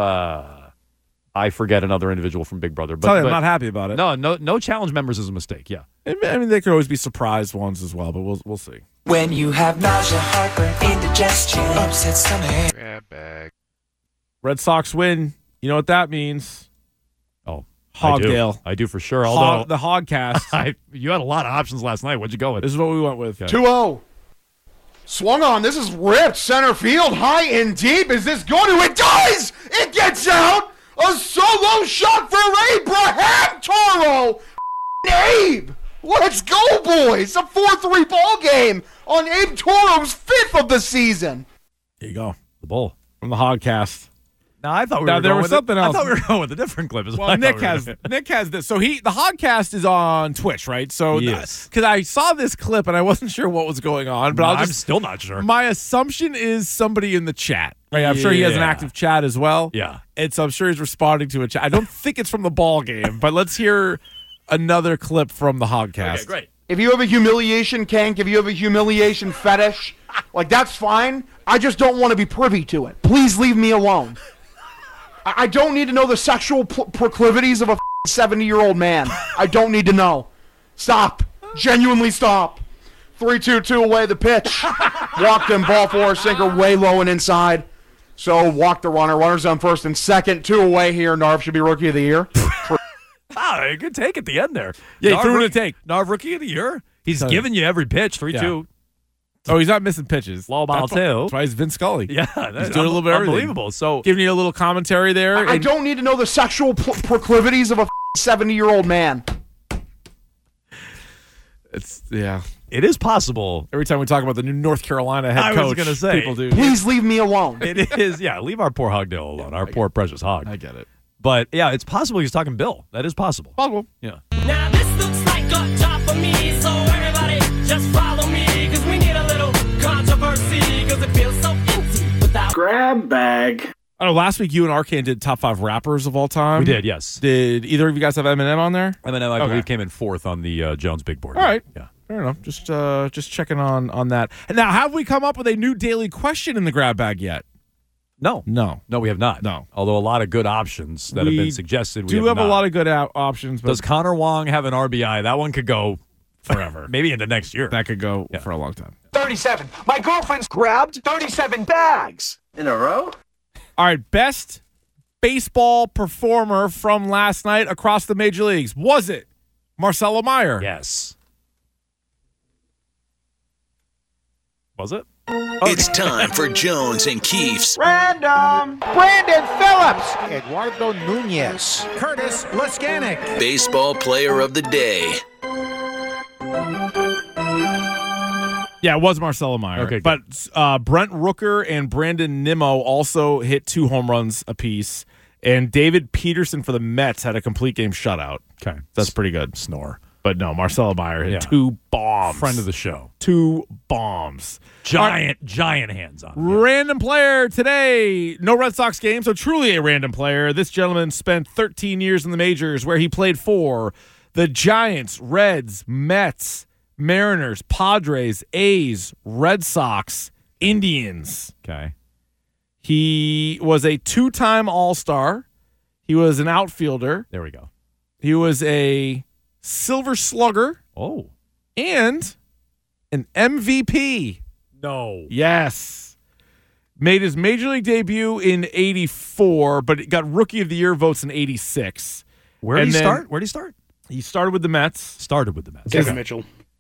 I forget another individual from Big Brother. But I'm not happy about it. No challenge members is a mistake. Yeah. I mean, they could always be surprise ones as well, but we'll see. When you have nausea, heartburn, indigestion, upset stomach. Grab bag. Red Sox win. You know what that means? Oh, Hogdale. I do for sure. Although The Hogcast. You had a lot of options last night. What'd you go with? This is what we went with. 2-0. Swung on. This is ripped. Center field. High and deep. Is this going to? It does! It gets out! A solo shot for Abraham Toro! Abe! Let's go, boys! A 4-3 ball game on Abe Toro's 5th of the season. There you go. The Bull. From the Hogcast. No, I thought we Now, were there going was with something else. I thought we were going with a different clip. Is what Well, I Nick thought we were doing. has this. So the Hogcast is on Twitch, right? So Yes. Because I saw this clip and I wasn't sure what was going on, but I'm still not sure. My assumption is somebody in the chat. Right? I'm sure he has an Yeah. active chat as well. Yeah. And so I'm sure he's responding to a chat. I don't think it's from the ball game, but let's hear another clip from the Hogcast. Okay, great. If you have a humiliation kink, if you have a humiliation fetish, like that's fine. I just don't want to be privy to it. Please leave me alone. I don't need to know the sexual proclivities of a 70-year-old man. I don't need to know. Stop. Genuinely stop. 3-2-2 away the pitch. Walked him, ball four, sinker way low and inside. So walk the runner. Runners on first and second. 2 away here. Narv should be rookie of the year. Wow, good take at the end there. Yeah, he threw in a take. Narv rookie of the year. He's giving you every pitch. 3-2. Oh, he's not missing pitches. Low ball, too. That's why he's Vince Scully. Yeah, he's doing a little bit of everything. Unbelievable. So giving you a little commentary there. I don't need to know the sexual proclivities of a 70-year-old man. It is possible. Every time we talk about the new North Carolina head coach, I was going to say, people do. Please leave me alone. It is, yeah. Leave our poor Hogdale alone. Our poor precious hog. I get it. But yeah, it's possible he's talking Bill. That is possible. Possible. Yeah. Now this looks like a job for me, so everybody just follow me, because we need a little controversy, because it feels so empty without grab bag. I don't know, last week you and Arcane did top 5 rappers of all time. We did, yes. Did either of you guys have Eminem on there? Eminem, I believe, came in 4th on the Jones Big Board. All right. Yeah. Fair enough. Just checking on that. And now, have we come up with a new daily question in the grab bag yet? No, we have not. No. Although a lot of good options that have been suggested. We have a lot of good options. But Does Connor Wong have an RBI? That one could go forever. Maybe into next year. That could go for a long time. 37. My girlfriend's grabbed 37 bags. In a row? All right, best baseball performer from last night across the major leagues. Was it Marcelo Meyer? Yes. Was it? It's time for Jones and Keefe's Random. Brandon Phillips. Eduardo Nunez. Curtis Laskanik. Baseball Player of the Day. Yeah, it was Marcelo Meyer. Okay, but Brent Rooker and Brandon Nimmo also hit 2 home runs apiece, and David Peterson for the Mets had a complete game shutout. Okay. That's pretty good. Snore. But no, Marcelo Meyer hit 2 bombs. Friend of the show. 2 bombs. Giant hands on. Random player today. No Red Sox game, so truly a random player. This gentleman spent 13 years in the majors where he played for the Giants, Reds, Mets, Mariners, Padres, A's, Red Sox, Indians. Okay. He was a 2-time All-Star. He was an outfielder. There we go. He was a Silver Slugger. Oh. And an MVP. No. Yes. Made his major league debut in 84, but got Rookie of the Year votes in 86. Where did he start? Where did he start? He started with the Mets. Started with the Mets. Kevin Mitchell.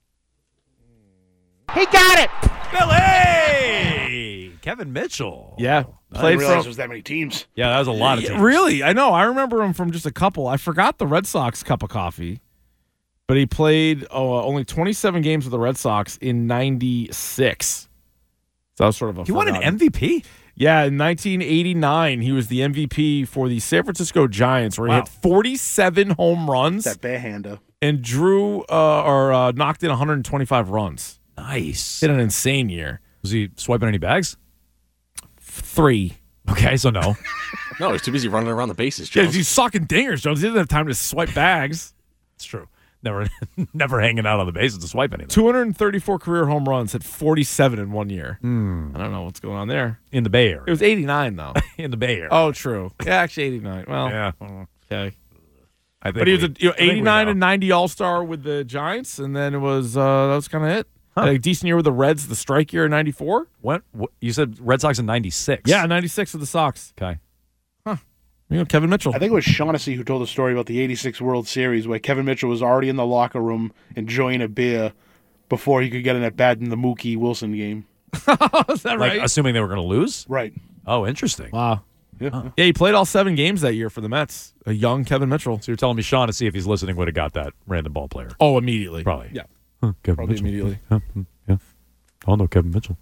He got it. Billy! Kevin Mitchell. Yeah. I Played didn't realize from, there was that many teams. Yeah, that was a lot of teams. Really? I know. I remember him from just a couple. I forgot the Red Sox cup of coffee. But he played only 27 games with the Red Sox in 96. So that was sort of a He won an MVP? Yeah, in 1989, he was the MVP for the San Francisco Giants, where he hit 47 home runs. That barehander. And drew or knocked in 125 runs. Nice. Hit an insane year. Was he swiping any bags? 3. Okay, so no. No, he's too busy running around the bases, Yeah, Jones. he's sucking dingers, Jones. He doesn't have time to swipe bags. It's true. Never hanging out on the bases to swipe anything. 234 career home runs, hit 47 in 1 year. I don't know what's going on there. In the Bay Area. It was 89, though. In the Bay Area. Oh, true. Yeah, actually 89. Well, yeah. Okay. I think But he was we- 89 and 90 All-Star with the Giants, and then it was that was kind of it. Huh. A decent year with the Reds, the strike year in 94. What you said Red Sox in 96. Yeah, 96 with the Sox. Okay. Huh. Kevin Mitchell. I think it was Shaughnessy who told the story about the '86 World Series where Kevin Mitchell was already in the locker room enjoying a beer before he could get an at-bat in the Mookie Wilson game. Is that right? Assuming they were going to lose? Right. Oh, interesting. Wow. Yeah. Yeah, he played all 7 games that year for the Mets. A young Kevin Mitchell. So you're telling me Shaughnessy, if he's listening, would have got that random ball player? Oh, immediately. Probably. Yeah. Kevin Probably Mitchell. immediately. Yeah. Oh, no, Kevin Mitchell.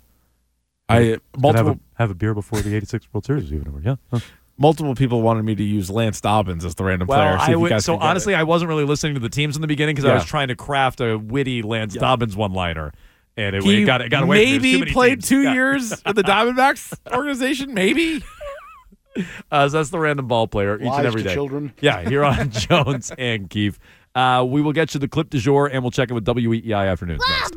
Have a beer before the '86 World Series was even over. Yeah. Huh. Multiple people wanted me to use Lance Dobbins as the random player. Honestly, I wasn't really listening to the teams in the beginning because I was trying to craft a witty Lance Dobbins one-liner, and it got away. Maybe played 2 years in the Diamondbacks organization. Maybe. So that's the random ball player each and every day. Children. Yeah, here on Jones and Keefe. We will get you the clip du jour, and we'll check it with WEEI Afternoons next.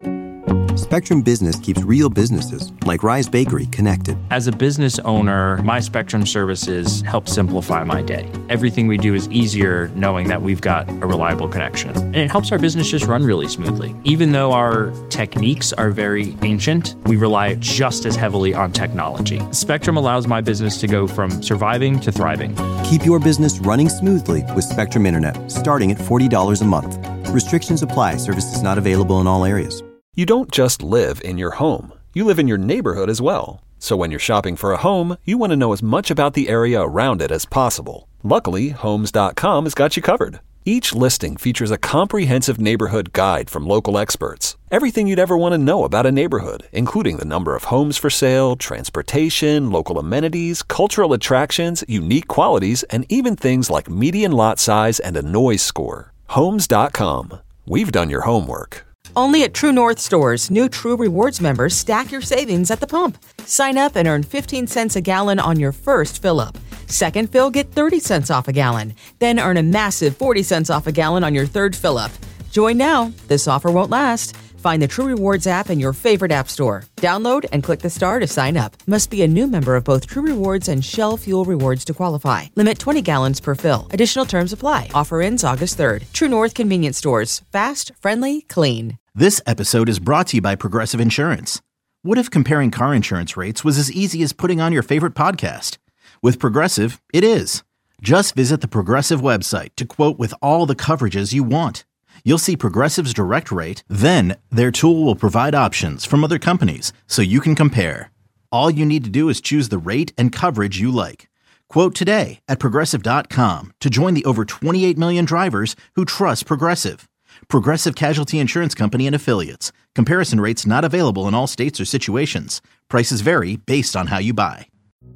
Spectrum Business keeps real businesses, like Rise Bakery, connected. As a business owner, my Spectrum services help simplify my day. Everything we do is easier knowing that we've got a reliable connection. And it helps our business just run really smoothly. Even though our techniques are very ancient, we rely just as heavily on technology. Spectrum allows my business to go from surviving to thriving. Keep your business running smoothly with Spectrum Internet, starting at $40 a month. Restrictions apply. Services not available in all areas. You don't just live in your home. You live in your neighborhood as well. So when you're shopping for a home, you want to know as much about the area around it as possible. Luckily, Homes.com has got you covered. Each listing features a comprehensive neighborhood guide from local experts. Everything you'd ever want to know about a neighborhood, including the number of homes for sale, transportation, local amenities, cultural attractions, unique qualities, and even things like median lot size and a noise score. Homes.com. We've done your homework. Only at True North stores, new True Rewards members stack your savings at the pump. Sign up and earn 15 cents a gallon on your first fill-up. Second fill, get 30 cents off a gallon. Then earn a massive 40 cents off a gallon on your third fill-up. Join now. This offer won't last. Find the True Rewards app in your favorite app store. Download and click the star to sign up. Must be a new member of both True Rewards and Shell Fuel Rewards to qualify. Limit 20 gallons per fill. Additional terms apply. Offer ends August 3rd. True North Convenience Stores. Fast, friendly, clean. This episode is brought to you by Progressive Insurance. What if comparing car insurance rates was as easy as putting on your favorite podcast? With Progressive, it is. Just visit the Progressive website to quote with all the coverages you want. You'll see Progressive's direct rate, then their tool will provide options from other companies so you can compare. All you need to do is choose the rate and coverage you like. Quote today at Progressive.com to join the over 28 million drivers who trust Progressive. Progressive Casualty Insurance Company and Affiliates. Comparison rates not available in all states or situations. Prices vary based on how you buy.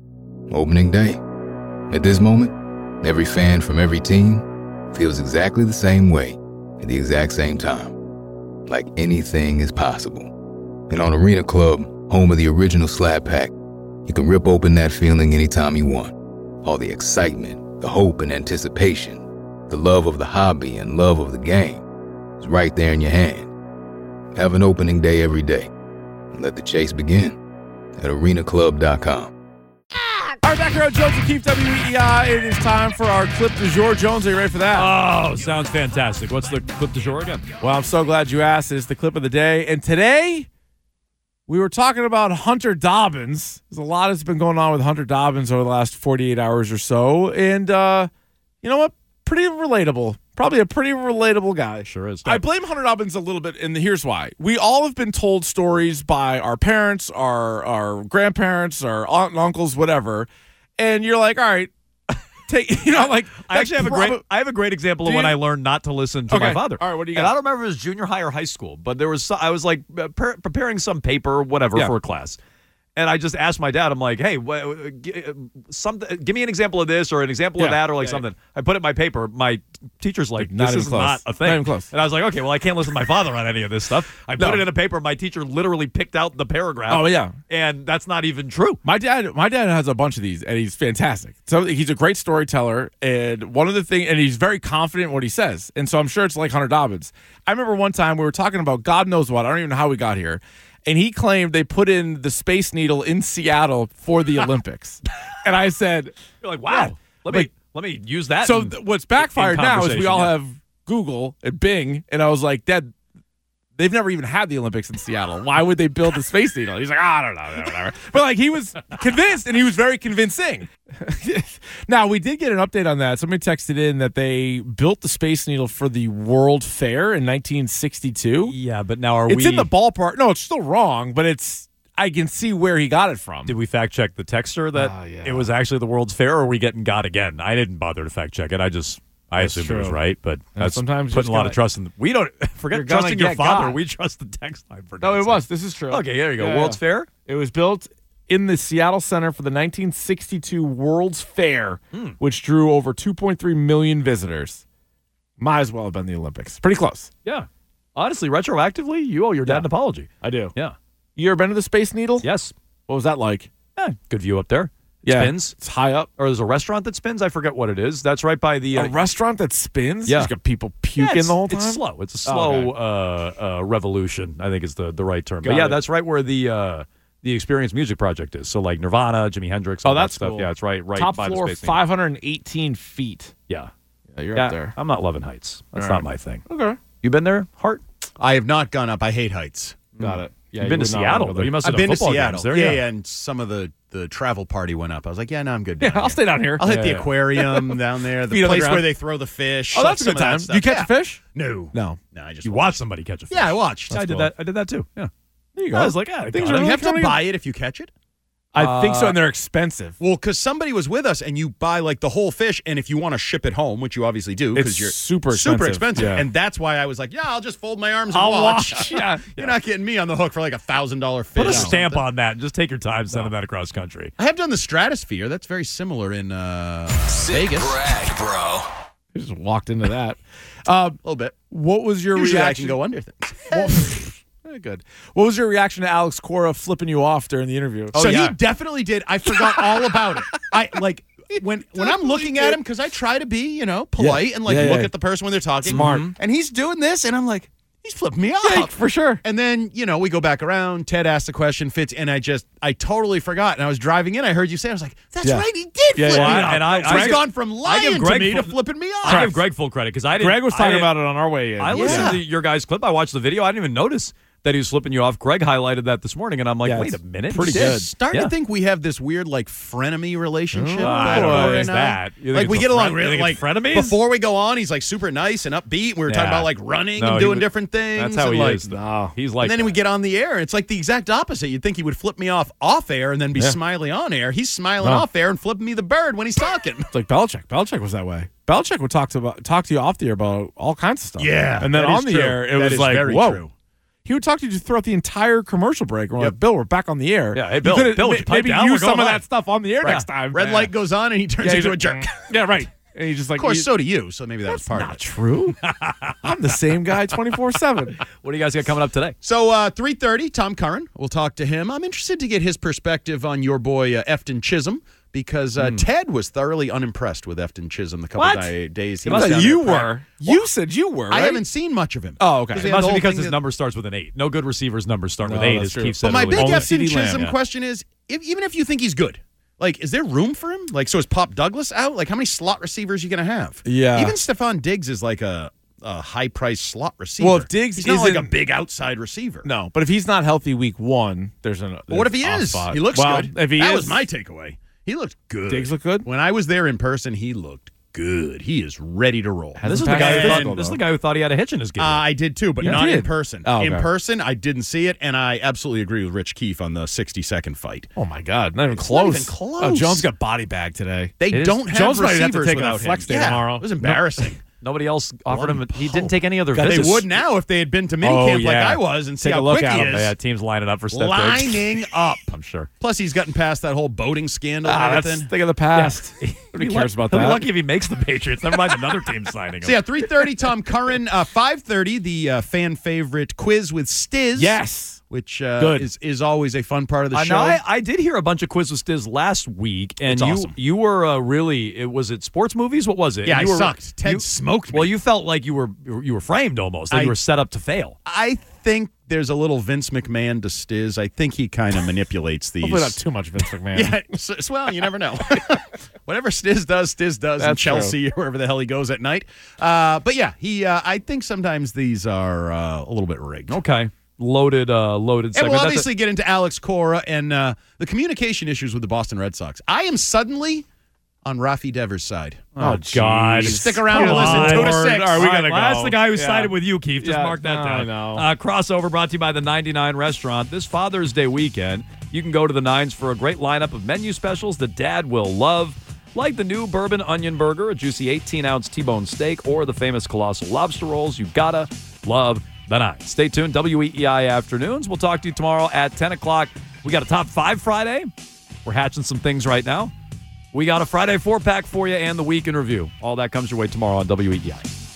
Opening day. At this moment, every fan from every team feels exactly the same way at the exact same time. Like anything is possible. And on Arena Club, home of the original Slab Pack, you can rip open that feeling anytime you want. All the excitement, the hope and anticipation, the love of the hobby and love of the game. It's right there in your hand. Have an opening day every day. And let the chase begin at arenaclub.com. All right, back here on Jones and Keefe, WEEI. It is time for our clip du jour. Jones, are you ready for that? Oh, sounds fantastic. What's the clip du jour again? Well, I'm so glad you asked. It's the clip of the day. And today, we were talking about Hunter Dobbins. There's a lot that's been going on with Hunter Dobbins over the last 48 hours or so. And you know what? Pretty relatable. Probably a pretty relatable guy. Sure is. I blame Hunter Dobbins a little bit, and here's why. We all have been told stories by our parents, our grandparents, our aunt and uncles, whatever, and you're like, all right, take, like. I actually have a great example of when I learned not to listen to my father. All right, what do you got? And I don't remember if it was junior high or high school, but there was I was like preparing some paper or whatever for a class. And I just asked my dad, I'm like, hey, give me an example of this or an example of that or something. I put it in my paper. My teacher's like, this is not a thing. Not even close. And I was like, okay, well, I can't listen to my father on any of this stuff. I put it in a paper. My teacher literally picked out the paragraph. Oh, yeah. And that's not even true. My dad has a bunch of these, and he's fantastic. So he's a great storyteller, and one of the things, and he's very confident in what he says. And so I'm sure it's like Hunter Dobbins. I remember one time we were talking about God knows what. I don't even know how we got here. And he claimed they put in the Space Needle in Seattle for the Olympics. And I said, you're like, wow, let me use that. So what's backfired now is we all have Google and Bing. And I was like, Dad, they've never even had the Olympics in Seattle. Why would they build the Space Needle? He's like, I don't know, whatever. But like he was convinced, and he was very convincing. Now, we did get an update on that. Somebody texted in that they built the Space Needle for the World Fair in 1962. Yeah, but now It's in the ballpark. No, it's still wrong, but I can see where he got it from. Did we fact check the texter that it was actually the World's Fair, or are we getting got again? I didn't bother to fact check it. I assumed it was right, but that's sometimes putting a lot of trust in. We don't forget trusting your father. God. We trust the text line for. No, it was. This is true. Okay, there you go. World's Fair. It was built in the Seattle Center for the 1962 World's Fair, which drew over 2.3 million visitors. Might as well have been the Olympics. Pretty close. Yeah. Honestly, retroactively, you owe your dad an apology. I do. Yeah. You ever been to the Space Needle? Yes. What was that like? Good view up there. Yeah, spins. It's high up. Or there's a restaurant that spins. I forget what it is. That's right by the... a restaurant that spins? Yeah. Just got people puking the whole time? It's slow. It's a slow revolution, I think is the right term. Got But yeah, it. that's right where the Experience Music Project is. So like Nirvana, Jimi Hendrix, all that's that stuff. cool. Yeah, it's right Top by floor, the Space Needle. 518 feet. Yeah. You're up there. I'm not loving heights. That's All not right. my thing. Okay. You been there, Hart? I have not gone up. I hate heights. Got it. Yeah, You've been to Seattle, though. You must have I've been done to football Seattle. games there. Yeah, and some of the travel party went up. I was like, yeah, no, I'm good. Yeah, I'll stay down here. I'll hit the Yeah. aquarium down there, Feet the on the place ground. where they throw the fish. Oh, that's a some good of that time. stuff. Do you catch Yeah. a fish? No. No. I just You watched somebody catch a fish. Yeah, I watched. I did cool. that. I did that too. Yeah. There you go. I was like, Things are you have to buy it if you catch it. I think so, and they're expensive. Well, because somebody was with us, and you buy like the whole fish, and if you want to ship it home, which you obviously do, because It's you're super expensive. Yeah. and that's why I was like, yeah, I'll just fold my arms and I'll watch. watch. Yeah. You're not getting me on the hook for like $1,000 fish. Put a or stamp something. on that and just take your time sending that across country. I have done the Stratosphere. That's very similar in Vegas. Brag, bro. You just walked into that. A little bit. What was your Usually reaction? I can go under things. Very good. What was your reaction to Alex Cora flipping you off during the interview? So he definitely did. I forgot all about it. I like when I'm looking at him because I try to be, polite and look at the person when they're talking. Smart. And he's doing this, and I'm like, he's flipping me off. Yeah, for sure. And then, we go back around. Ted asked the question, Fitz, and I totally forgot. And I was driving in. I heard you say, I was like, that's right, he did flip me off. And So he's gone from lying to me to flipping me off. I give Greg full credit because I didn't. Greg was talking about it on our way in. I listened to your guys' clip. I watched the video. I didn't even notice that he was flipping you off. Greg highlighted that this morning, and I'm like, wait a minute. Pretty I'm good. starting to think we have this weird, frenemy relationship. I don't know. Corey Is and I. that? You think Like, it's we a get along you really, think it's frenemies? before we go on, he's, super nice and upbeat. We were talking about, running No, and he doing was- different things. That's how and, he like, is. No, he's like and then that. we get on the air, and it's like the exact opposite. You'd think he would flip me off air and then be smiley on air. He's smiling off air and flipping me the bird when he's talking. It's like Belichick. Belichick was that way. Belichick would talk to you off the air about all kinds of stuff. Yeah, and then that is on the true. air, it That was is like, very whoa. true. He would talk to you throughout the entire commercial break. We're like, Bill, we're back on the air. Yeah, hey, You Bill, could've would you pipe maybe down? use We're some going of live. that stuff on the air next time. Red light goes on, and he turns into a jerk. Yeah, right. And he just like, Of course, so do you. So maybe that was part of it. true. I'm the same guy 24/7. What do you guys got coming up today? So 3:30, Tom Curran. We'll talk to him. I'm interested to get his perspective on your boy Efton Chisholm because Ted was thoroughly unimpressed with Efton Chisholm the couple days he was down You there. were. You said you were. I right? haven't seen much of him. Oh, okay. Because It he had must the be whole because thing his that- number starts with an 8. No good receivers' numbers start with No, 8, that's as true. Keith said But my big earlier. Efton CeeDee Lamb, Chisholm yeah. question is, even if you think he's good, is there room for him? So is Pop Douglas out? How many slot receivers are you going to have? Yeah. Even Stephon Diggs is like a high-priced slot receiver. Well, if Diggs he's not like a isn't- big outside receiver. No, but if he's not healthy week 1, there's an. But what if he off is? spot. He looks well, good. If he that is, was my takeaway. He looked good. Diggs look good? When I was there in person, he looked good. He is ready to roll. This is the guy who thought he had a hitch in his game. I did too, but You not in did? person. Oh, In okay. person, I didn't see it, and I absolutely agree with Rich Keefe on the 60-second fight. Oh my God, not even It's close. not even close. Oh, Jones got body bagged today. They don't have Jones might receivers have to take without a flex him. day Yeah, tomorrow. It was embarrassing. Nobody else offered him. One He didn't take any other They visits. would now if they had been to minicamp like I was and see Take how a look quick at he him. is. Yeah, teams lining up for Steph Diggs. Lining up. I'm sure. Plus, he's gotten past that whole boating scandal and That's everything. think of the past. Nobody cares about He'll that. be lucky if he makes the Patriots. Never mind another team signing him. So, 3:30, Tom Curran. 5:30, the fan favorite quiz with Stiz. Yes. Which Good. is always a fun part of the show. Now, I did hear a bunch of Quiz with Stiz last week, and It's awesome. you were really. Was it sports movies? What was it? Yeah, And I you sucked. Ted smoked me. Well, you felt like you were framed almost. Like you were set up to fail. I think there's a little Vince McMahon to Stiz. I think he kind of manipulates these. Hopefully not too much Vince McMahon. Yeah, well, you never know. Whatever Stiz does in That's Chelsea or wherever the hell he goes at night. But yeah, I think sometimes these are a little bit rigged. Okay. Loaded And segment. we'll obviously get into Alex Cora and the communication issues with the Boston Red Sox. I am suddenly on Rafi Devers' side. Oh, God. Stick around and listen. 2 to 6. All right, we gotta go. That's the guy who Yeah. sided with you, Keith. Just mark that down. I know. Crossover brought to you by the 99 Restaurant. This Father's Day weekend, you can go to the Nines for a great lineup of menu specials that Dad will love, like the new Bourbon Onion Burger, a juicy 18-ounce T-bone steak, or the famous Colossal Lobster Rolls. You gotta love the Nines. Stay tuned. WEEI Afternoons. We'll talk to you tomorrow at 10 o'clock. We got a Top 5 Friday. We're hatching some things right now. We got a Friday 4-pack for you and the week in review. All that comes your way tomorrow on WEEI.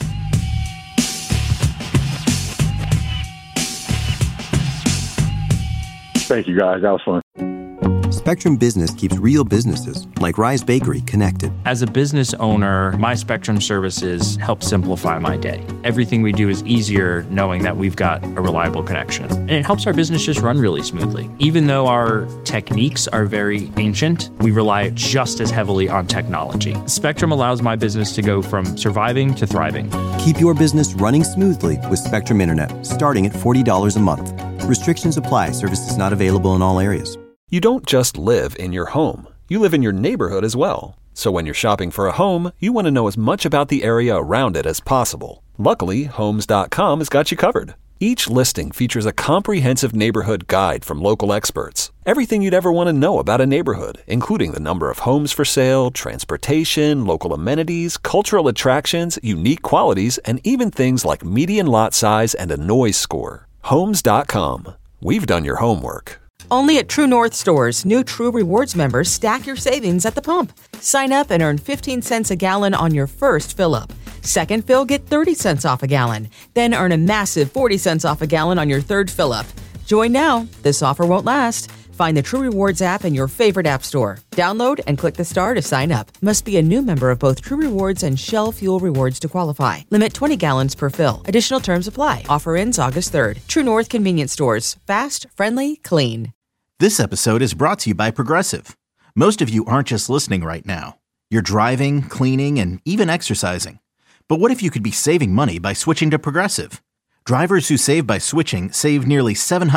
Thank you, guys. That was fun. Spectrum Business keeps real businesses, like Rise Bakery, connected. As a business owner, my Spectrum services help simplify my day. Everything we do is easier knowing that we've got a reliable connection. And it helps our business just run really smoothly. Even though our techniques are very ancient, we rely just as heavily on technology. Spectrum allows my business to go from surviving to thriving. Keep your business running smoothly with Spectrum Internet, starting at $40 a month. Restrictions apply. Services not available in all areas. You don't just live in your home. You live in your neighborhood as well. So when you're shopping for a home, you want to know as much about the area around it as possible. Luckily, Homes.com has got you covered. Each listing features a comprehensive neighborhood guide from local experts. Everything you'd ever want to know about a neighborhood, including the number of homes for sale, transportation, local amenities, cultural attractions, unique qualities, and even things like median lot size and a noise score. Homes.com. We've done your homework. Only at True North stores, new True Rewards members stack your savings at the pump. Sign up and earn 15 cents a gallon on your first fill-up. Second fill, get 30 cents off a gallon. Then earn a massive 40 cents off a gallon on your third fill-up. Join now. This offer won't last. Find the True Rewards app in your favorite app store. Download and click the star to sign up. Must be a new member of both True Rewards and Shell Fuel Rewards to qualify. Limit 20 gallons per fill. Additional terms apply. Offer ends August 3rd. True North Convenience Stores. Fast, friendly, clean. This episode is brought to you by Progressive. Most of you aren't just listening right now. You're driving, cleaning, and even exercising. But what if you could be saving money by switching to Progressive? Drivers who save by switching save nearly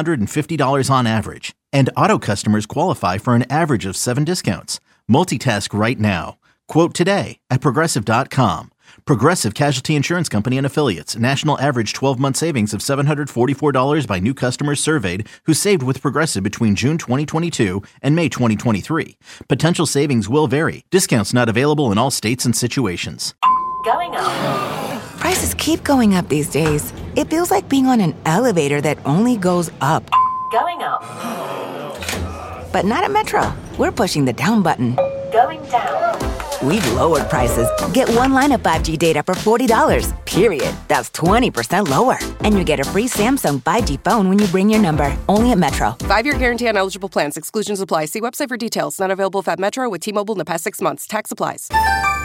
$750 on average. And auto customers qualify for an average of 7 discounts. Multitask right now. Quote today at Progressive.com. Progressive Casualty Insurance Company and Affiliates. National average 12-month savings of $744 by new customers surveyed who saved with Progressive between June 2022 and May 2023. Potential savings will vary. Discounts not available in all states and situations. Going up. Prices keep going up these days. It feels like being on an elevator that only goes up. Going up. But not at Metro. We're pushing the down button. Going down. We've lowered prices. Get one line of 5G data for $40, period. That's 20% lower. And you get a free Samsung 5G phone when you bring your number. Only at Metro. 5-year guarantee on eligible plans. Exclusions apply. See website for details. Not available at Metro with T-Mobile in the past 6 months. Tax applies.